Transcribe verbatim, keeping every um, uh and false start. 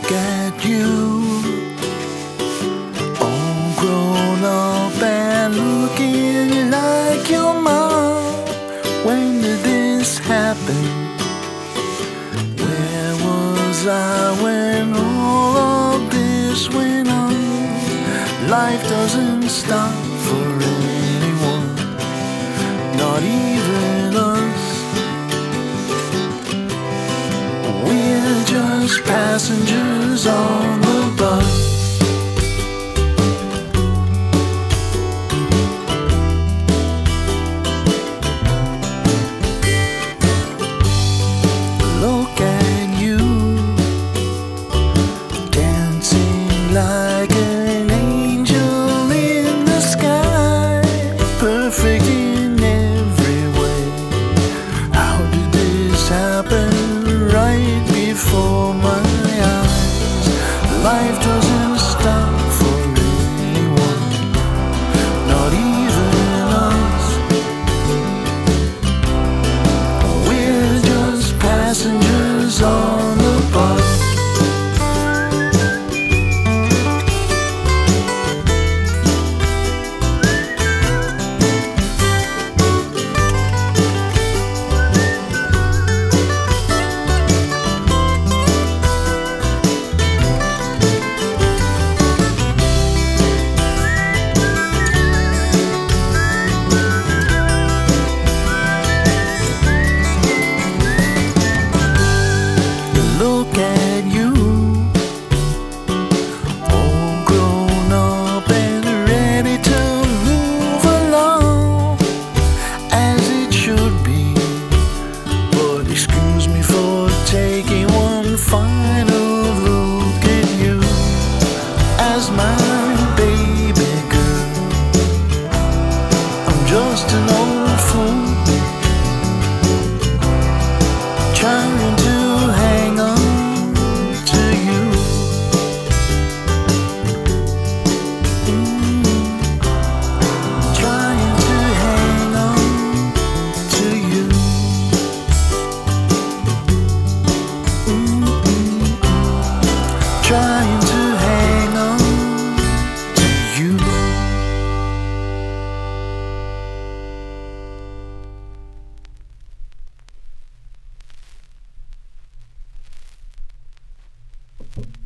Look at you, all grown up and looking like your mom. When did this happen? Where was I when all of this went on? Life doesn't stop for anyone, not even us. We're just passengers on the bus. Look at you, dancing like an angel in the sky, perfect in every way. How did this happen right before my eyes? Life doesn't stop for anyone, not even us. We're just passengers on the bus. Look at you, all grown up and ready to move along as it should be. But excuse me for taking one final look at you as my baby girl. I'm just an old fool trying to hang on to you. Mm, trying to hang on to you. Mm, trying to hang on to you. Thank you.